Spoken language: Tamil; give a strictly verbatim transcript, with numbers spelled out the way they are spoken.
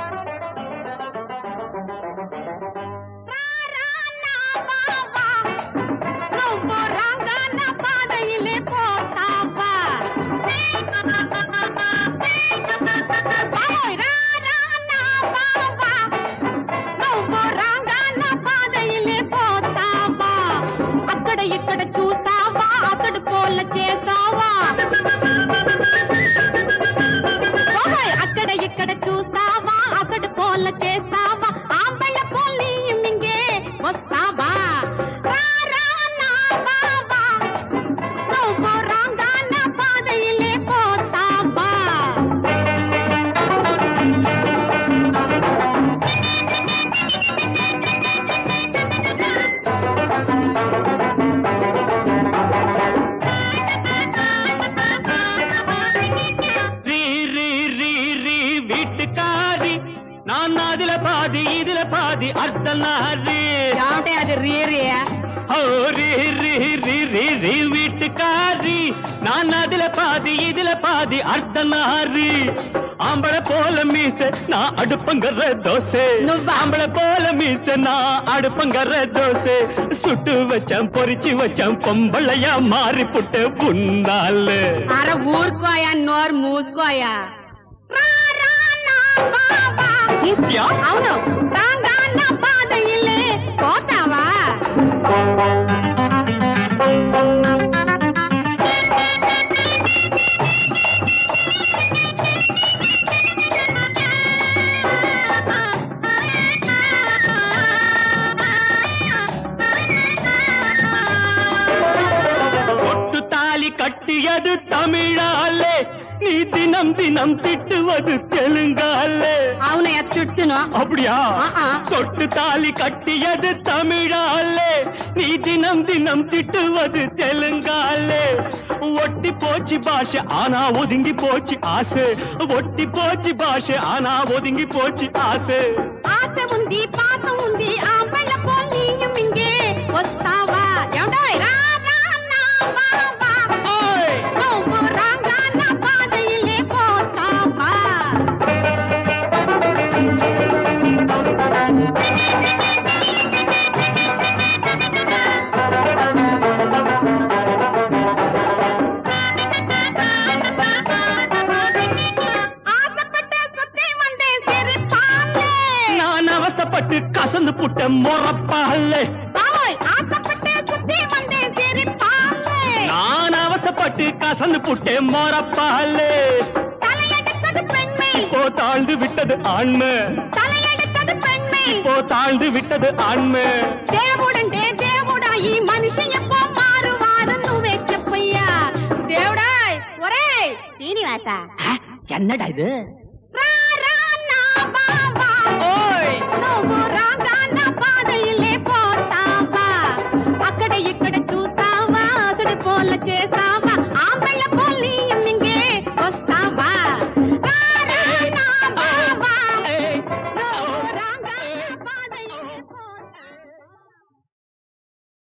வீட்டுக்காரி நான் அதுல பாதி இதுல பாதி அர்த்தநாரி ஆம்பளை போல மீச நான் அடுப்பங்கற தோசை ஆம்பளை போல மீச நான் அடுப்பங்கற தோசை சுட்டு வச்சம் பொரிச்சு வச்சம் பொம்பளையா மாறி புட்டு புண்ணால அர ஊர்க்கோயா நோர் மூஸ்கோயா అవును రాంగాన పాదయిలే పోతావా ஒட்டு தாலி கட்டியது தமிழாலே நீ தினம் தினம் திட்டுவது தெலுங்காலே అవునయ్య తిట్టును அப்படியா தொட்டு தாலி கட்டியது தமிழாலே நீ தினம் தினம் திட்டுவது தெலுங்காலே ஒட்டி போச்சு பாஷை ஆனா ஒதுங்கி போச்சு ஆசை ஒட்டி போச்சு பாஷை ஆனா ஒதுங்கி போச்சு ஆசை ஆசை ఉంది பாசம் ఉంది ஆம்பள போல் நீயும் இங்கே வஸ்தாவா எவடாய் ரா ரா నా బావా ఓయ్ నువ్వు రాంగాన పాదయిలే పోతావా பட்டு கசந்து புட்ட முறப்பாலே நான் அவசப்பட்டு கசந்து புட்டே முறப்பாலே இப்போ தாழ்ந்து விட்டது ஆண்மை இப்போ தாழ்ந்து விட்டது ஆண்மை దేవుడంటే దేవుడా ఈ మనిషి ఎప్పో మారువారు నువ్వే చెప్పయ్యా దేవుడా ఒరేయ్ శ్రీనివాస என்னடா இது